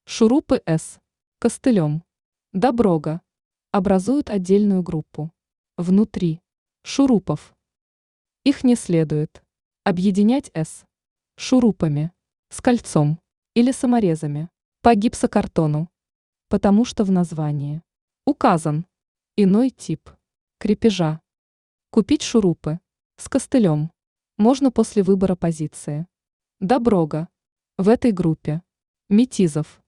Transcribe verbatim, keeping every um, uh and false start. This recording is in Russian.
Шурупы С костылем доброга образуют отдельную группу. Внутри шурупов их не следует объединять с шурупами, с кольцом или саморезами по гипсокартону, потому что в названии указан иной тип крепежа. Купить шурупы с костылем можно после выбора позиции доброга в этой группе метизов.